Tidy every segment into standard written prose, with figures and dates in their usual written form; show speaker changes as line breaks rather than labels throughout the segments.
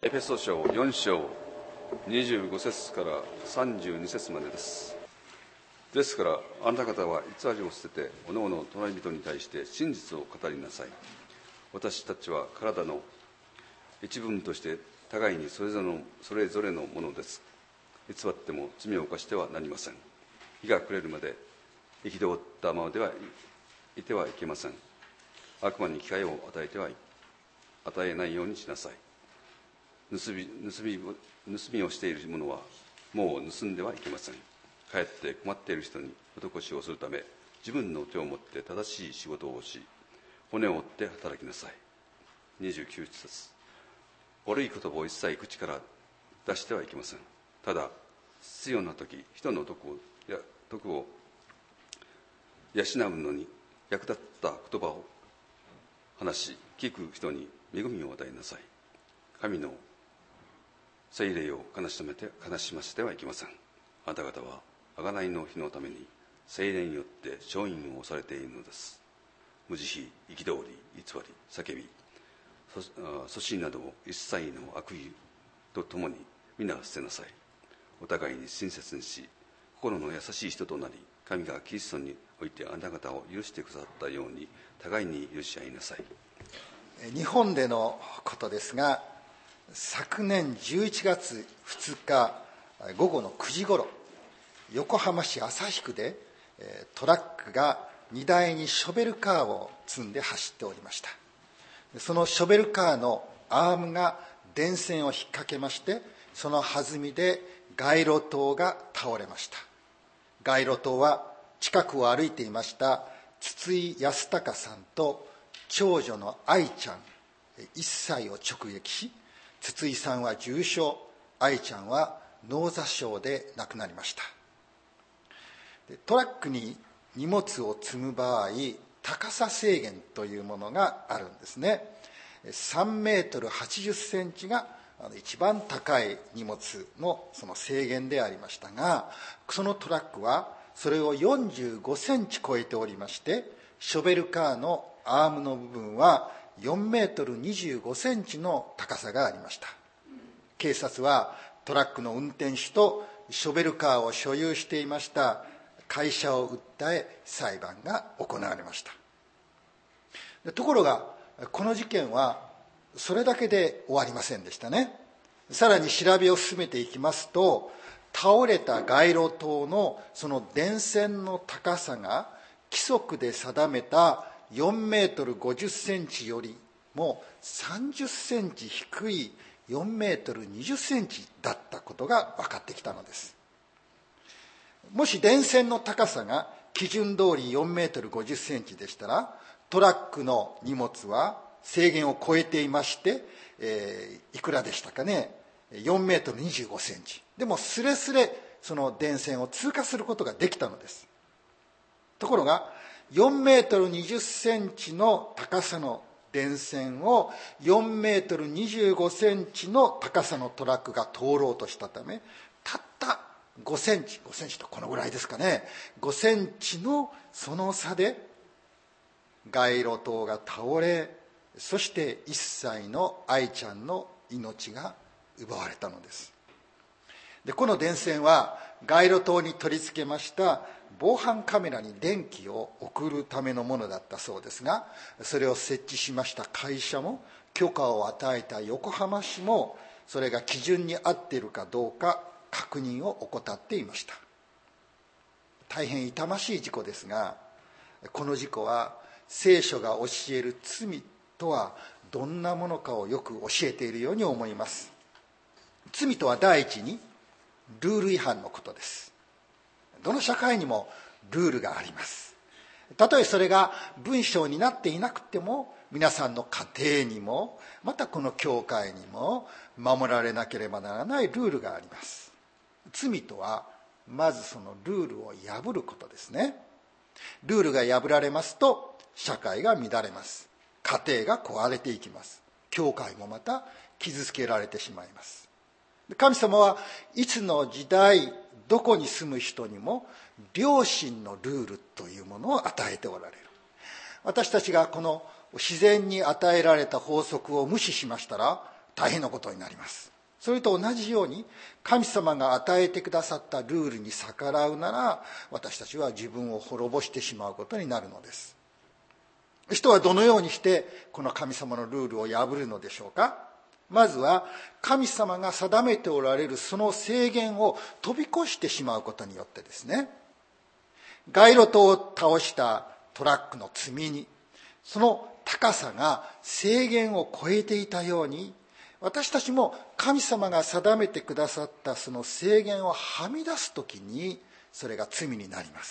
エペソ書4章25節から32節までです。ですからあなた方は偽りを捨てておのおの隣人に対して真実を語りなさい。私たちは体の一部分として互いにそれぞれのものです。偽っても罪を犯してはなりません。日が暮れるまで憤ったままではいてはいけません。悪魔に機会を与えないようにしなさい。盗みをしている者はもう盗んではいけません。かえって困っている人に施しをするため、自分の手を持って正しい仕事をし、骨を折って働きなさい。29節。悪い言葉を一切口から出してはいけません。ただ必要な時、人の徳を養うのに役立った言葉を話し、聞く人に恵みを与えなさい。神の聖霊を悲しませてはいけません。あなた方は贖いの日のために聖霊によって勝因をされているのです。無慈悲、憤り、偽り、叫び、粗心などを一切の悪意とともに皆捨てなさい。お互いに親切にし、心の優しい人となり、神がキリストにおいてあなた方を許してくださったように互いに許し合いなさい。
日本でのことですが、昨年11月2日午後の9時ごろ、横浜市旭区でトラックが荷台にショベルカーを積んで走っておりました。そのショベルカーのアームが電線を引っ掛けまして、その弾みで街路灯が倒れました。街路灯は近くを歩いていました筒井康隆さんと長女の愛ちゃん1歳を直撃し、筒井さんは重傷、愛ちゃんは脳挫傷で亡くなりました。トラックに荷物を積む場合、高さ制限というものがあるんですね。3メートル80センチが一番高い荷物のその制限でありましたが、そのトラックはそれを45センチ超えておりまして、ショベルカーのアームの部分は4メートル25センチの高さがありました。警察はトラックの運転手とショベルカーを所有していました会社を訴え、裁判が行われました。ところがこの事件はそれだけで終わりませんでしたね。さらに調べを進めていきますと、倒れた街路灯のその電線の高さが規則で定めた4メートル50センチよりも30センチ低い4メートル20センチだったことが分かってきたのです。もし電線の高さが基準通り4メートル50センチでしたら、トラックの荷物は制限を超えていまして、いくらでしたかね、4メートル25センチ。でもスレスレその電線を通過することができたのです。ところが4メートル20センチの高さの電線を4メートル25センチの高さのトラックが通ろうとしたため、たった5センチとこのぐらいですかね、5センチのその差で街路灯が倒れ、そして1歳の愛ちゃんの命が奪われたのです。で、この電線は街路灯に取り付けました防犯カメラに電気を送るためのものだったそうですが、それを設置しました会社も許可を与えた横浜市も、それが基準に合っているかどうか確認を怠っていました。大変痛ましい事故ですが、この事故は聖書が教える罪とはどんなものかをよく教えているように思います。罪とは第一にルール違反のことです。どの社会にもルールがあります。たとえそれが文章になっていなくても、皆さんの家庭にも、またこの教会にも守られなければならないルールがあります。罪とはまずそのルールを破ることですね。ルールが破られますと社会が乱れます。家庭が壊れていきます。教会もまた傷つけられてしまいます。神様はいつの時代どこに住む人にも良心のルールというものを与えておられる。私たちがこの自然に与えられた法則を無視しましたら、 大変なことになります。それと同じように、神様が与えてくださったルールに逆らうなら、私たちは自分を滅ぼしてしまうことになるのです。人はどのようにしてこの神様のルールを破るのでしょうか。まずは神様が定めておられるその制限を飛び越してしまうことによってですね、街路灯を倒したトラックの積み荷、その高さが制限を超えていたように、私たちも神様が定めてくださったその制限をはみ出すときに、それが罪になります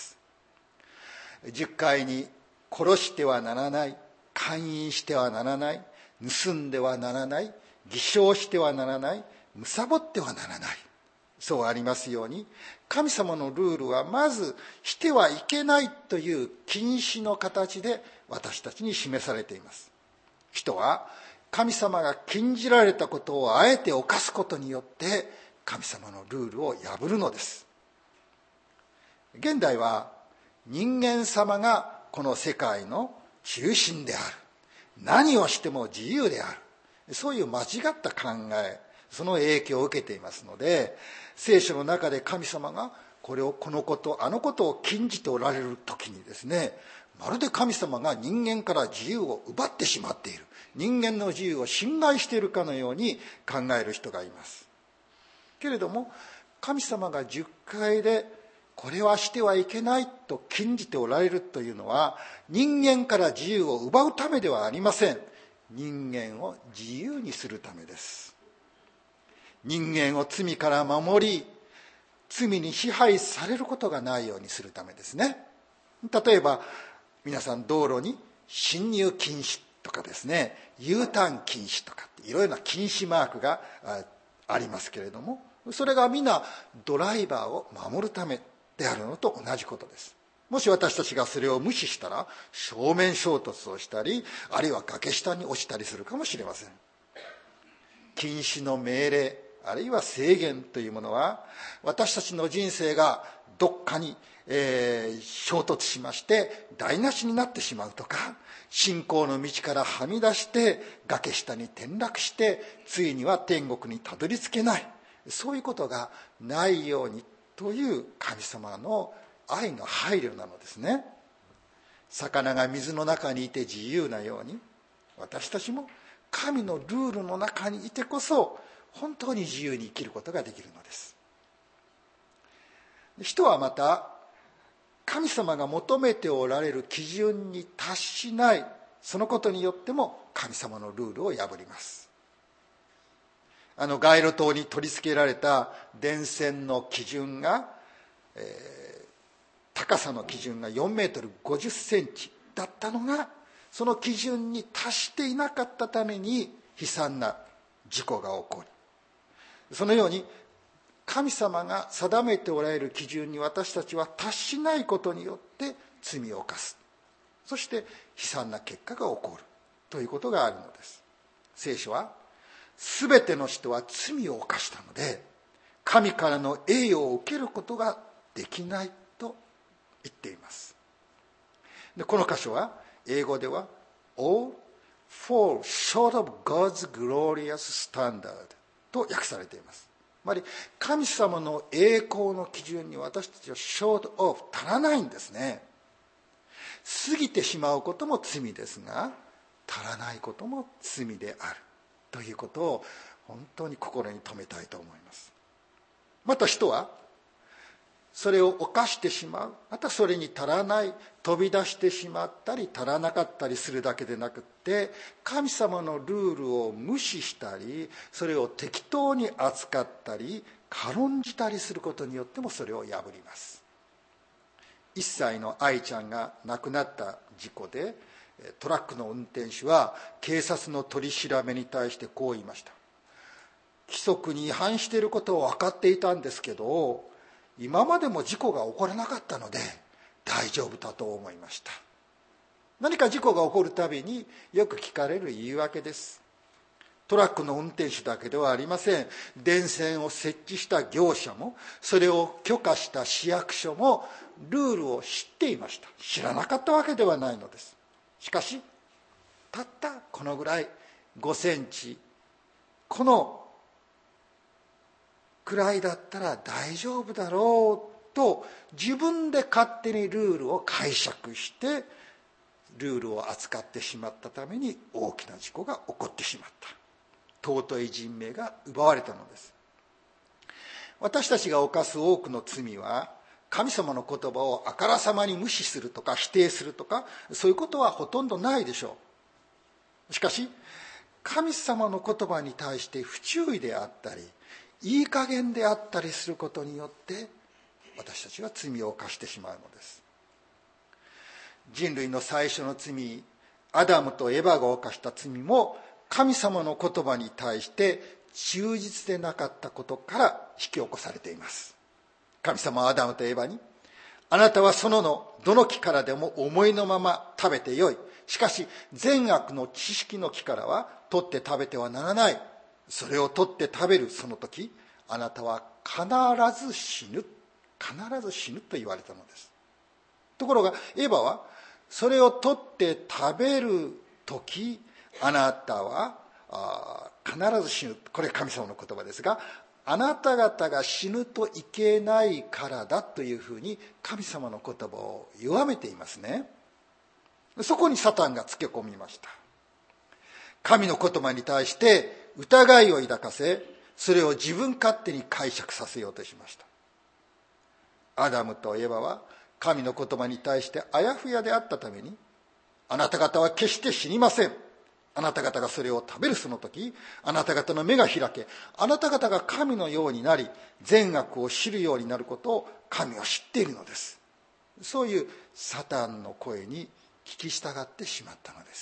。10回に殺してはならない、姦淫してはならない、盗んではならない、偽証してはならない、貪ってはならない、そうありますように、神様のルールはまずしてはいけないという禁止の形で私たちに示されています。人は神様が禁じられたことをあえて犯すことによって神様のルールを破るのです。現代は人間様がこの世界の中心である、何をしても自由である、そういう間違った考え、その影響を受けていますので、聖書の中で神様がこのことあのことを禁じておられる時にですね、まるで神様が人間から自由を奪ってしまっている、人間の自由を侵害しているかのように考える人がいます。けれども神様が10回でこれはしてはいけないと禁じておられるというのは、人間から自由を奪うためではありません。人間を自由にするためです。人間を罪から守り、罪に支配されることがないようにするためですね。例えば皆さん、道路に進入禁止とかですね、U ターン禁止とかいろいろな禁止マークがありますけれども、それが皆ドライバーを守るためであるのと同じことです。もし私たちがそれを無視したら正面衝突をしたり、あるいは崖下に落ちたりするかもしれません。禁止の命令あるいは制限というものは、私たちの人生がどっかに、衝突しまして台無しになってしまうとか、信仰の道からはみ出して崖下に転落してついには天国にたどり着けない、そういうことがないようにという神様の愛の配慮なのですね。魚が水の中にいて自由なように、私たちも神のルールの中にいてこそ本当に自由に生きることができるのです。人はまた神様が求めておられる基準に達しない、そのことによっても神様のルールを破ります。街路灯に取り付けられた電線の基準が、高さの基準が4メートル50センチだったのが、その基準に達していなかったために悲惨な事故が起こる。そのように神様が定めておられる基準に私たちは達しないことによって罪を犯す、そして悲惨な結果が起こるということがあるのです。聖書は全ての人は罪を犯したので神からの栄誉を受けることができないと言っています。でこの箇所は英語では All fall short of God's glorious standard と訳されています。つまり神様の栄光の基準に私たちは short of 足らないんですね。過ぎてしまうことも罪ですが、足らないことも罪であるということを本当に心に留めたいと思います。また人はそれを犯してしまう、またそれに足らない、飛び出してしまったり足らなかったりするだけでなくって、神様のルールを無視したり、それを適当に扱ったり軽んじたりすることによってもそれを破ります。1歳の愛ちゃんが亡くなった事故で、トラックの運転手は警察の取り調べに対してこう言いました。規則に違反していることを分かっていたんですけど、今までも事故が起こらなかったので大丈夫だと思いました。何か事故が起こるたびによく聞かれる言い訳です。トラックの運転手だけではありません。電線を設置した業者も、それを許可した市役所もルールを知っていました。知らなかったわけではないのです。しかし、たったこのぐらい5センチこのくらいだったら大丈夫だろうと自分で勝手にルールを解釈してルールを扱ってしまったために大きな事故が起こってしまった。尊い人命が奪われたのです。私たちが犯す多くの罪は神様の言葉をあからさまに無視するとか否定するとか、そういうことはほとんどないでしょう。しかし神様の言葉に対して不注意であったりいい加減であったりすることによって私たちは罪を犯してしまうのです。人類の最初の罪、アダムとエバが犯した罪も神様の言葉に対して忠実でなかったことから引き起こされています。神様はアダムとエバに、あなたはそのどの木からでも思いのまま食べてよい。しかし善悪の知識の木からは取って食べてはならない。それを取って食べるその時、あなたは必ず死ぬ。必ず死ぬと言われたのです。ところがエバはそれを取って食べる時、あなたは必ず死ぬ。これ神様の言葉ですが、あなた方が死ぬといけないからだというふうに神様の言葉を弱めていますね。そこにサタンがつけ込みました。神の言葉に対して疑いを抱かせ、それを自分勝手に解釈させようとしました。アダムとエバは神の言葉に対してあやふやであったために、あなた方は決して死にません。あなた方がそれを食べるその時、あなた方の目が開け、あなた方が神のようになり、善悪を知るようになることを神は知っているのです。そういうサタンの声に聞き従ってしまったのです。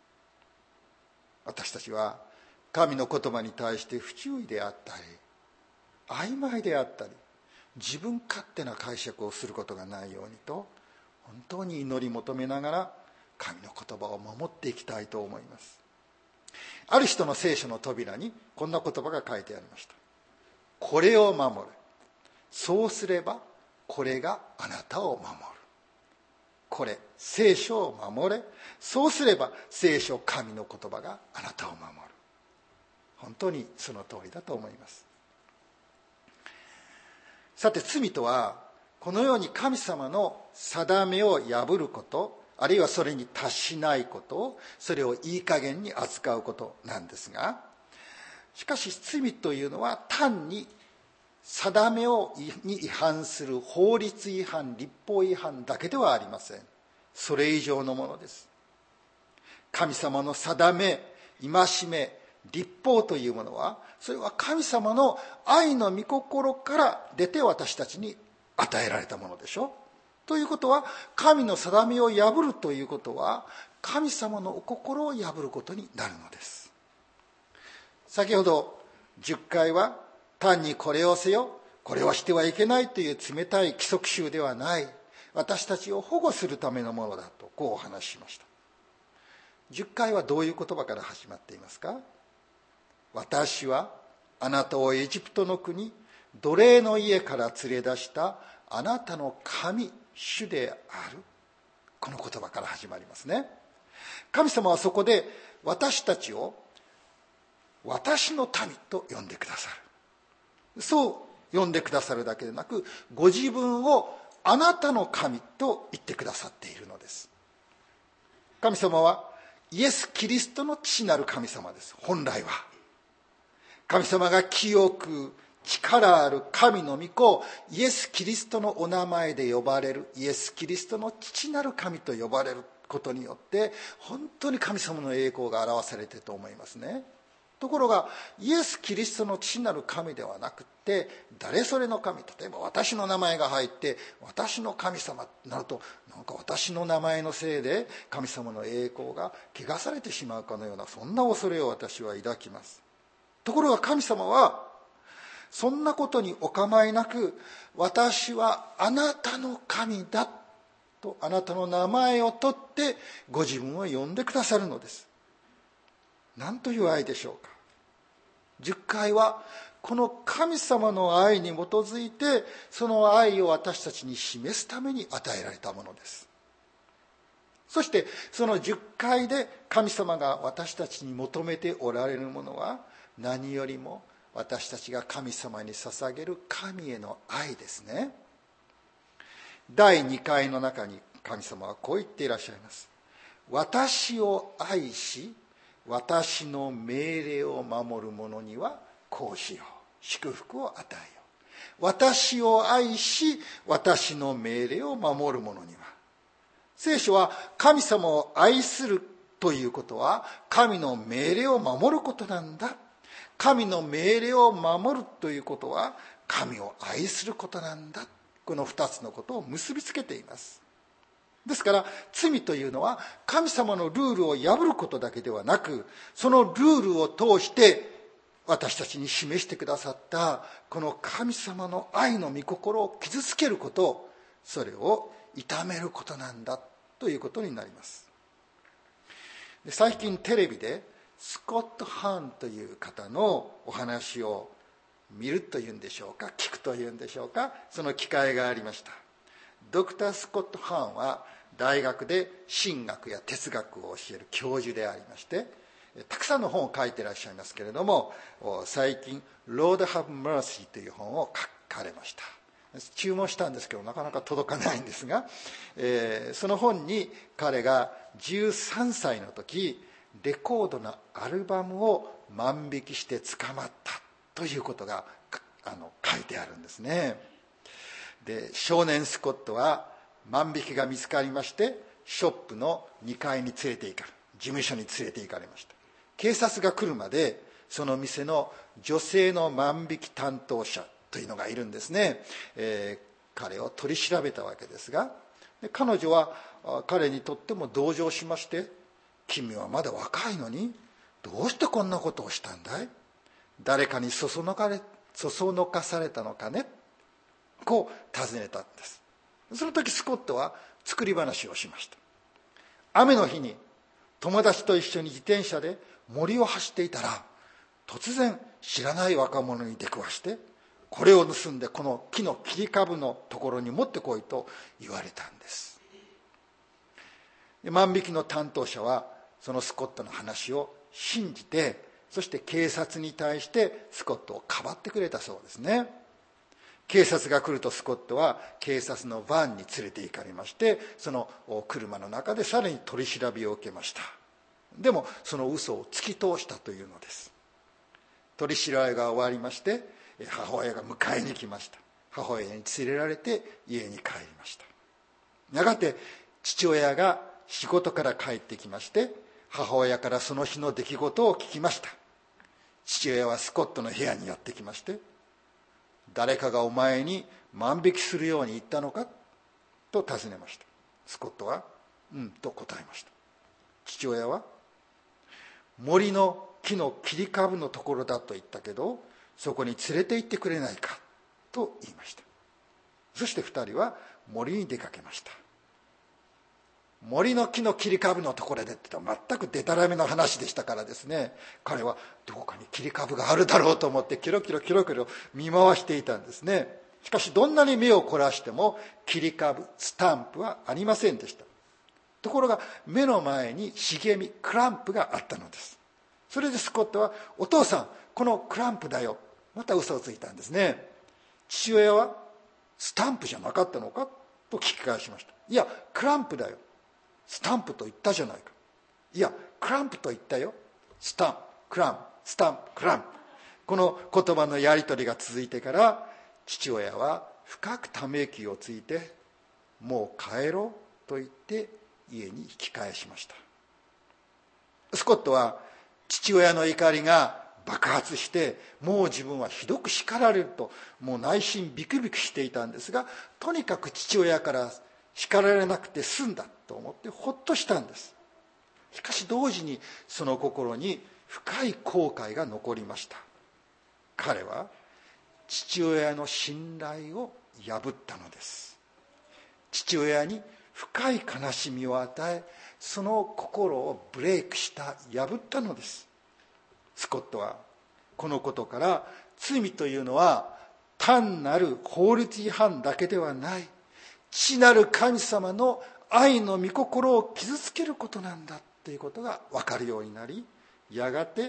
私たちは神の言葉に対して不注意であったり、曖昧であったり、自分勝手な解釈をすることがないようにと、本当に祈り求めながら神の言葉を守っていきたいと思います。ある人の聖書の扉にこんな言葉が書いてありました。これを守れ。そうすればこれがあなたを守る。これ、聖書を守れ。そうすれば聖書、神の言葉があなたを守る。本当にその通りだと思います。さて、罪とはこのように神様の定めを破ること、あるいはそれに達しないこと、それをいい加減に扱うことなんですが、しかし罪というのは単に定めに違反する法律違反、律法違反だけではありません。それ以上のものです。神様の定め、戒め、律法というものは、それは神様の愛の御心から出て私たちに与えられたものでしょ。ということは、神の定めを破るということは神様のお心を破ることになるのです。先ほど10回は単にこれをせよ、これをしてはいけないという冷たい規則集ではない、私たちを保護するためのものだとこうお話ししました。10回はどういう言葉から始まっていますか？私はあなたをエジプトの国、奴隷の家から連れ出したあなたの神、主である。この言葉から始まりますね。神様はそこで私たちを私の民と呼んでくださる。そう呼んでくださるだけでなく、ご自分をあなたの神と言ってくださっているのです。神様はイエス・キリストの父なる神様です。本来は神様が清く力ある神の御子、イエス・キリストのお名前で呼ばれる、イエス・キリストの父なる神と呼ばれることによって本当に神様の栄光が表されていると思いますね。ところがイエス・キリストの父なる神ではなくて、誰それの神、例えば私の名前が入って私の神様となると、なんか私の名前のせいで神様の栄光が汚されてしまうかのような、そんな恐れを私は抱きます。ところが神様はそんなことにお構いなく、私はあなたの神だとあなたの名前を取ってご自分を呼んでくださるのです。なんという愛でしょうか。10回はこの神様の愛に基づいて、その愛を私たちに示すために与えられたものです。そしてその10回で神様が私たちに求めておられるものは、 何よりも私たちが神様に捧げる神への愛ですね。第2回の中に神様はこう言っていらっしゃいます。私を愛し私の命令を守る者にはこうしよう、祝福を与えよう。私を愛し私の命令を守る者には、聖書は神様を愛するということは神の命令を守ることなんだ。神の命令を守るということは神を愛することなんだ。この2つのことを結びつけています。ですから罪というのは神様のルールを破ることだけではなく、そのルールを通して私たちに示してくださったこの神様の愛の御心を傷つけること、それを痛めることなんだということになります。最近テレビでスコット・ハーンという方のお話を見るというんでしょうか、聞くというんでしょうか、その機会がありました。ドクター・スコット・ハーンは大学で神学や哲学を教える教授でありまして、たくさんの本を書いていらっしゃいますけれども、最近「Lord Have Mercy」という本を書かれました。注文したんですけどなかなか届かないんですが、その本に彼が13歳の時レコードのアルバムを万引きして捕まったということが書いてあるんですね。で、少年スコットは万引きが見つかりまして、ショップの2階に連れて行かれ、事務所に連れて行かれました。警察が来るまでその店の女性の万引き担当者というのがいるんですね。彼を取り調べたわけですが、彼女は彼にとっても同情しまして、君はまだ若いのにどうしてこんなことをしたんだい、誰かにそそのかされたのかね、こう尋ねたんです。その時スコットは作り話をしました。雨の日に友達と一緒に自転車で森を走っていたら、突然知らない若者に出くわして、これを盗んでこの木の切り株のところに持ってこいと言われたんです。万引きの担当者はそのスコットの話を信じて、そして警察に対してスコットをかばってくれたそうですね。警察が来るとスコットは警察のバンに連れて行かれまして、その車の中でさらに取り調べを受けました。でもその嘘を突き通したというのです。取り調べが終わりまして、母親が迎えに来ました。母親に連れられて家に帰りました。やがて父親が仕事から帰ってきまして、母親からその日の出来事を聞きました。父親はスコットの部屋にやってきまして、誰かがお前に万引きするように言ったのかと尋ねました。スコットはと答えました。父親は、森の木の切り株のところだと言ったけど、そこに連れて行ってくれないかと言いました。そして二人は森に出かけました。森の木の切り株のところでって言ったら全くデタラメの話でしたからですね、彼はどこかに切り株があるだろうと思ってキロキロ見回していたんですね。しかしどんなに目を凝らしても切り株、スタンプはありませんでした。ところが目の前に茂み、クランプがあったのです。それでスコットは、お父さん、このクランプだよ、また嘘をついたんですね。父親は、スタンプじゃなかったのかと聞き返しました。いや、クランプだよ、スタンプと言ったじゃないか。いや、クランプと言ったよ。スタンプ、クランプ、スタンプ、クランプ。この言葉のやり取りが続いてから、父親は深くため息をついて、もう帰ろうと言って家に引き返しました。スコットは父親の怒りが爆発して、もう自分はひどく叱られると、もう内心ビクビクしていたんですが、とにかく父親から叱られなくて済んだと思ってほっとしたんです。しかし同時にその心に深い後悔が残りました。彼は父親の信頼を破ったのです。父親に深い悲しみを与え、その心をブレイクした、破ったのです。スコットはこのことから、罪というのは単なる法律違反だけではない、父なる神様の愛の御心を傷つけることなんだということが分かるようになり、やがて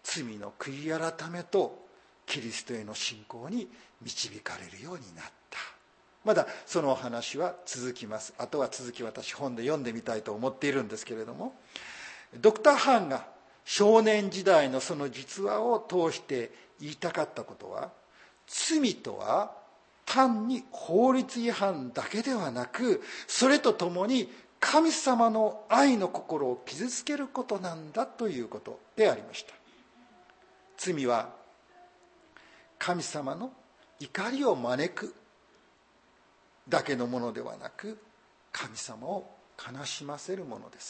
罪の悔い改めとキリストへの信仰に導かれるようになった。まだそのお話は続きます。あとは続き私本で読んでみたいと思っているんですけれども、ドクター・ハンが少年時代のその実話を通して言いたかったことは、罪とは単に法律違反だけではなく、それとともに神様の愛の心を傷つけることなんだということでありました。罪は神様の怒りを招くだけのものではなく、神様を悲しませるものです。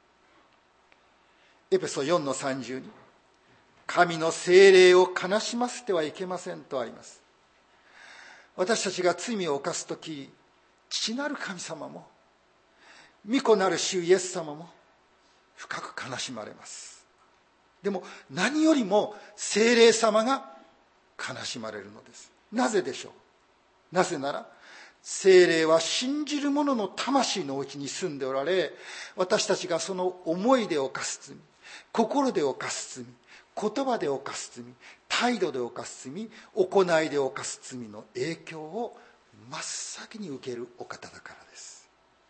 エペソ4の30に、神の聖霊を悲しませてはいけませんとあります。私たちが罪を犯すとき、父なる神様も御子なる主イエス様も深く悲しまれます。でも何よりも聖霊様が悲しまれるのです。なぜでしょう。なぜなら聖霊は信じる者の魂のうちに住んでおられ、私たちがその思いで犯す罪、心で犯す罪、言葉で犯す罪、態度で犯す罪、行いで犯す罪の影響を真っ先に受けるお方だからです。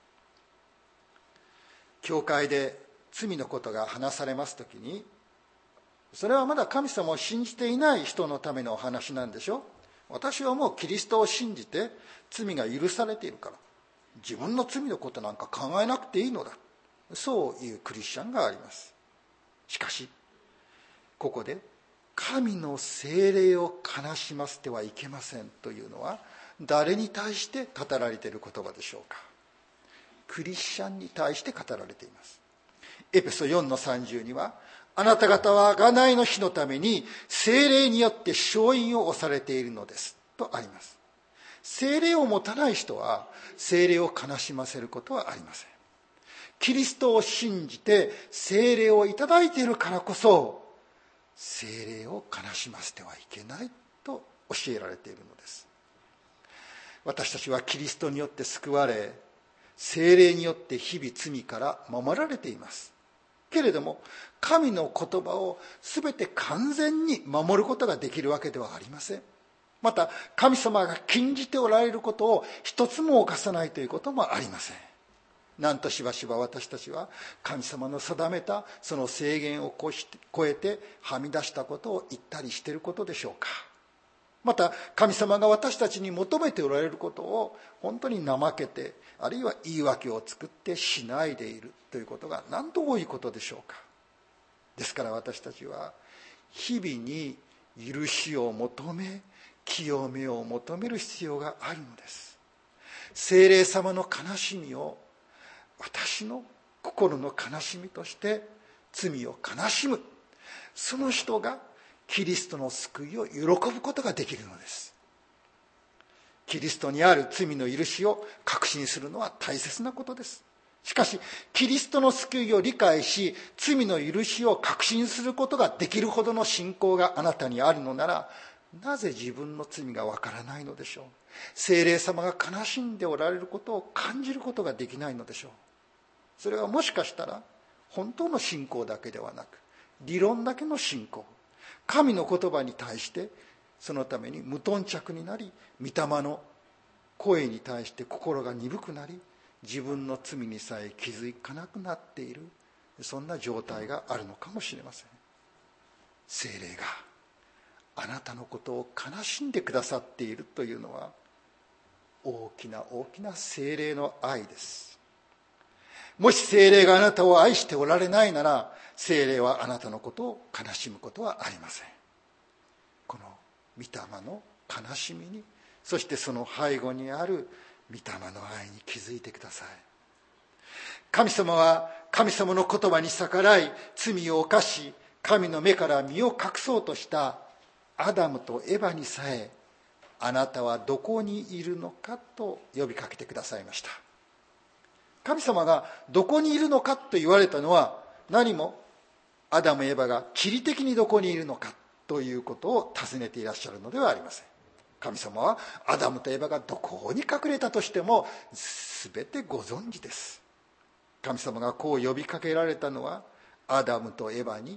教会で罪のことが話されますときに、それはまだ神様を信じていない人のためのお話なんでしょ。私はもうキリストを信じて罪が許されているから、自分の罪のことなんか考えなくていいのだ、そういうクリスチャンがあります。しかしここで神の聖霊を悲しませてはいけませんというのは、誰に対して語られている言葉でしょうか。クリスチャンに対して語られています。エペソ4の30には、あなた方は贖いの日のために聖霊によって勝因を押されているのですとあります。聖霊を持たない人は聖霊を悲しませることはありません。キリストを信じて聖霊をいただいているからこそ、聖霊を悲しませてはいけないと教えられているのです。私たちはキリストによって救われ、聖霊によって日々罪から守られています。けれども神の言葉を全て完全に守ることができるわけではありません。また神様が禁じておられることを一つも犯さないということもありません。なんとしばしば私たちは神様の定めたその制限を超えてはみ出したことを言ったりしていることでしょうか。また神様が私たちに求めておられることを本当に怠けて、あるいは言い訳を作ってしないでいるということが何と多いことでしょうか。ですから私たちは日々に許しを求め、清めを求める必要があるのです。聖霊様の悲しみを私の心の悲しみとして罪を悲しむ、その人がキリストの救いを喜ぶことができるのです。キリストにある罪の許しを確信するのは大切なことです。しかしキリストの救いを理解し、罪の許しを確信することができるほどの信仰があなたにあるのなら、なぜ自分の罪がわからないのでしょう。聖霊様が悲しんでおられることを感じることができないのでしょう。それはもしかしたら本当の信仰だけではなく、理論だけの信仰、神の言葉に対してそのために無頓着になり、御霊の声に対して心が鈍くなり、自分の罪にさえ気づかなくなっている、そんな状態があるのかもしれません。聖霊があなたのことを悲しんでくださっているというのは、大きな大きな聖霊の愛です。もし聖霊があなたを愛しておられないなら、聖霊はあなたのことを悲しむことはありません。この御霊の悲しみに、そしてその背後にある御霊の愛に気づいてください。神様は神様の言葉に逆らい罪を犯し、神の目から身を隠そうとしたアダムとエバにさえ、あなたはどこにいるのかと呼びかけてくださいました。神様がどこにいるのかと言われたのは、何もアダムエバが地理的にどこにいるのかということを尋ねていらっしゃるのではありません。神様はアダムとエバがどこに隠れたとしても全てご存知です。神様がこう呼びかけられたのは、アダムとエバに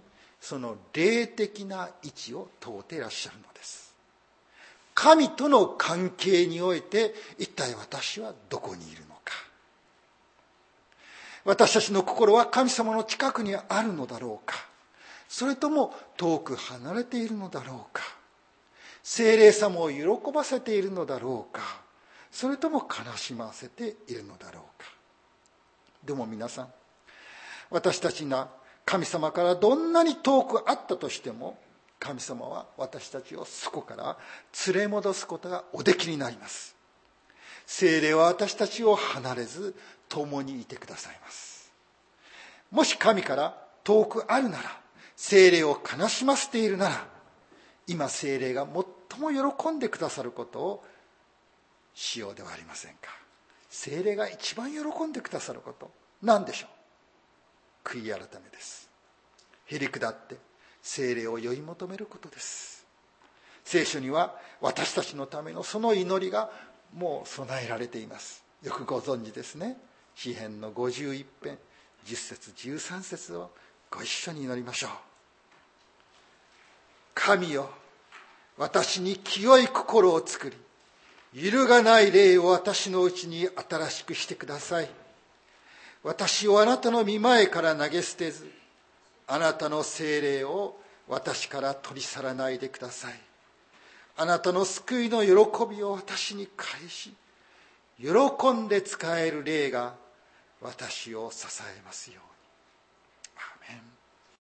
その霊的な位置を問うていらっしゃるのです。神との関係において一体私はどこにいるのか。私たちの心は神様の近くにあるのだろうか、それとも遠く離れているのだろうか。聖霊様を喜ばせているのだろうか、それとも悲しませているのだろうか。でも皆さん、私たちが神様からどんなに遠くあったとしても、神様は私たちをそこから連れ戻すことがおできになります。聖霊は私たちを離れず共にいてくださいます。もし神から遠くあるなら、聖霊を悲しませているなら、今聖霊が最も喜んでくださることをしようではありませんか。聖霊が一番喜んでくださること、何でしょう。悔い改めです。へり下って聖霊を追い求めることです。聖書には私たちのためのその祈りがもう備えられています。よくご存知ですね。詩編の51編10節13節をご一緒に祈りましょう。神よ、私に清い心を作り、揺るがない霊を私のうちに新しくしてください。私をあなたの御前から投げ捨てず、あなたの聖霊を私から取り去らないでください。あなたの救いの喜びを私に返し、喜んで使える霊が私を支えますように。